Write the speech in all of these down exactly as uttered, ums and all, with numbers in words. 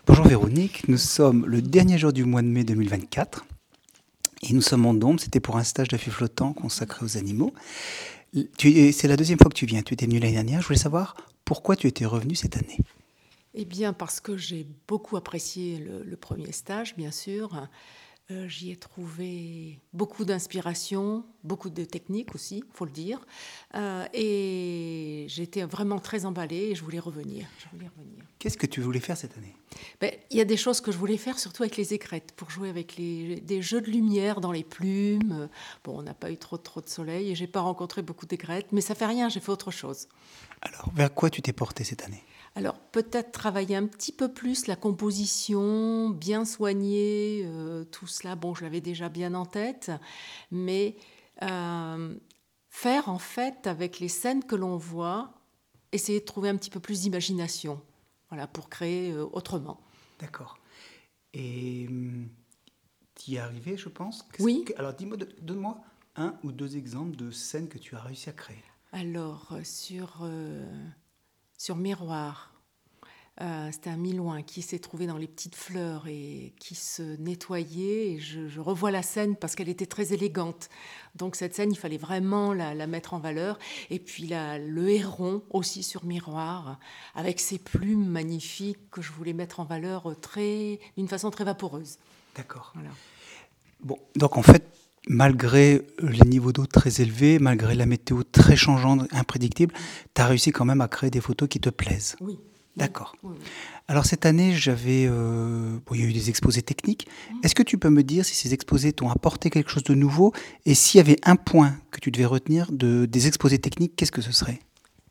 Bonjour Véronique, nous sommes le dernier jour du mois de mai deux mille vingt-quatre et nous sommes en Dombes. C'était pour un stage d'affût flottant consacré aux animaux. Tu- C'est la deuxième fois que tu viens, tu étais venue l'année dernière. Je voulais savoir pourquoi tu étais revenue cette année. Eh bien, parce que j'ai beaucoup apprécié le, le premier stage, bien sûr. Euh, j'y ai trouvé beaucoup d'inspiration, beaucoup de techniques aussi, il faut le dire. Euh, et j'étais vraiment très emballée et je voulais revenir. Je voulais revenir. Qu'est-ce que tu voulais faire cette année? Ben, il y a des choses que je voulais faire, surtout avec les écrètes, pour jouer avec les, des jeux de lumière dans les plumes. Bon, on n'a pas eu trop, trop de soleil et je n'ai pas rencontré beaucoup d'écrètes, mais ça fait rien, j'ai fait autre chose. Alors, vers quoi tu t'es portée cette année? Alors, peut-être travailler un petit peu plus la composition, bien soigner euh, tout cela. Bon, je l'avais déjà bien en tête, mais euh, faire en fait avec les scènes que l'on voit, essayer de trouver un petit peu plus d'imagination, voilà, pour créer euh, autrement. D'accord. Et hum, tu y es arrivé, je pense. Qu'est-ce Oui. que- Alors, dis-moi, de- donne-moi un ou deux exemples de scènes que tu as réussi à créer. Alors, euh, sur, euh, sur Miroir, euh, c'était un Milouin qui s'est trouvé dans les petites fleurs et qui se nettoyait. Et je, je revois la scène parce qu'elle était très élégante. Donc, cette scène, il fallait vraiment la, la mettre en valeur. Et puis, la, le héron aussi sur Miroir, avec ses plumes magnifiques que je voulais mettre en valeur très, d'une façon très vaporeuse. D'accord. Voilà. Bon, donc en fait, malgré les niveaux d'eau très élevés, malgré la météo très changeante, imprédictible, tu as réussi quand même à créer des photos qui te plaisent. Oui. D'accord. Oui, oui. Alors cette année, j'avais, euh, bon, il y a eu des exposés techniques. Mhm. Est-ce que tu peux me dire si ces exposés t'ont apporté quelque chose de nouveau et s'il y avait un point que tu devais retenir de, des exposés techniques, qu'est-ce que ce serait?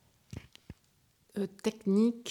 Euh, technique.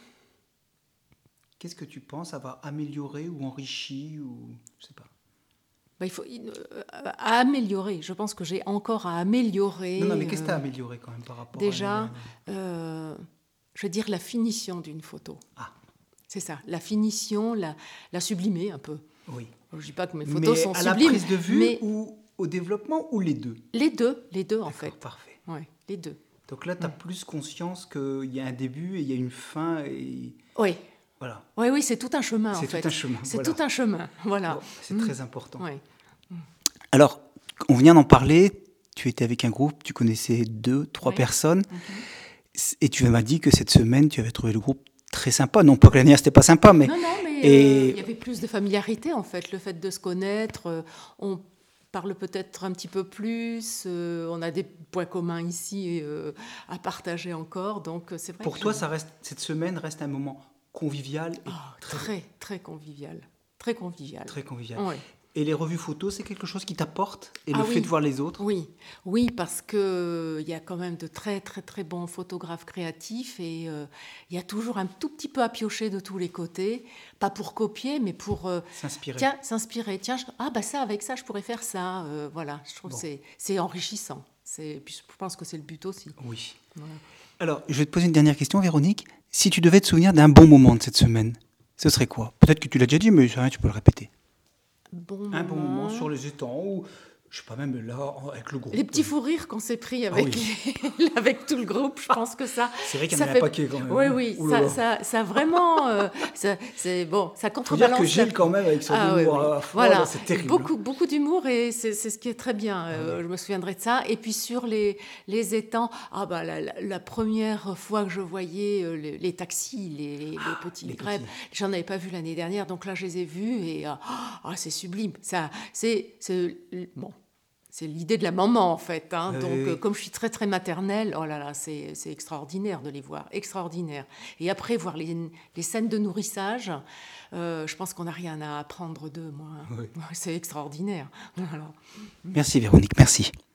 Qu'est-ce que tu penses avoir amélioré ou enrichi ou je sais pas. Ben, il faut euh, à améliorer. Je pense que j'ai encore à améliorer. Non, non, mais qu'est-ce que tu as euh, amélioré quand même par rapport Déjà, à l'année dernière? euh, je veux dire la finition d'une photo. Ah, C'est ça, la finition, la, la sublimer un peu. oui. Je ne dis pas que mes photos Mais sont à la sublimes, prise de vue mais ou au développement ou les deux? les deux, les deux en D'accord, fait. parfait. Ouais, les deux. Donc là, tu as Ouais. plus conscience qu'il y a un début et il y a une fin. Et Oui, voilà, oui, oui, c'est tout un chemin en c'est fait. tout un chemin. C'est Voilà. tout un chemin, voilà. Bon, c'est Mm. très important. Ouais. Alors, on vient d'en parler. Tu étais avec un groupe, tu connaissais deux, trois Ouais. personnes. Mhm. Et tu m'as dit que cette semaine, tu avais trouvé le groupe très sympa. Non pas que l'année dernière, c'était pas sympa, mais... Non, non, mais Et- euh, il y avait plus de familiarité en fait, le fait de se connaître. euh, on parle peut-être un petit peu plus. euh, on a des points communs ici euh, à partager encore. Donc euh, c'est vrai. Pour que toi, je- ça reste, cette semaine reste un moment convivial et Ah, très, très, très convivial, très convivial. très convivial. Ouais. Et les revues photos, c'est quelque chose qui t'apporte? Et Ah le oui. fait de voir les autres? Oui, oui, parce que il y a quand même de très très très bons photographes créatifs et euh, il y a toujours un tout petit peu à piocher de tous les côtés, pas pour copier, mais pour euh, S'inspirer. tiens s'inspirer. Tiens, je- ah bah ça avec ça je pourrais faire ça. euh, voilà, je trouve Bon. que c'est c'est enrichissant. C'est puis je pense que c'est le but aussi. Oui. Voilà. Alors, je vais te poser une dernière question, Véronique. Si tu devais te souvenir d'un bon moment de cette semaine, ce serait quoi? Peut-être que tu l'as déjà dit, mais ça, tu peux le répéter. Bon Un bon moment moment. sur les étangs ou, je sais pas, même là, avec le groupe. Les petits fous rires qu'on s'est pris avec, oui. les- avec tout le groupe, je pense que ça. C'est vrai qu'il y en ça a un fait- paquet quand même. Oui, hein. oui, Ouh là ça, là. ça, ça vraiment. euh, ça, c'est bon, ça Faut dire contrebalance. que Gilles, quand même, avec son Ah, humour oui, oui. à froid, Voilà, là, c'est terrible. beaucoup, beaucoup d'humour et c'est, c'est ce qui est très bien. Euh, Ah oui. Je me souviendrai de ça. Et puis sur les, les étangs, ah bah, la, la- la première fois que je voyais euh, les, les taxis, les, les, les petits les grèves, petits. j'en avais pas vu l'année dernière, donc là je les ai vus et euh, ah, c'est sublime. Ça, c'est, c'est bon. C'est l'idée de la maman, en fait. Hein. Oui, Donc, oui. euh, comme je suis très, très maternelle, oh là là, c'est, c'est extraordinaire de les voir. Extraordinaire. Et après, voir les, les scènes de nourrissage, euh, je pense qu'on n'a rien à apprendre d'eux, moi. Oui. C'est extraordinaire. Voilà. Merci, Véronique, merci.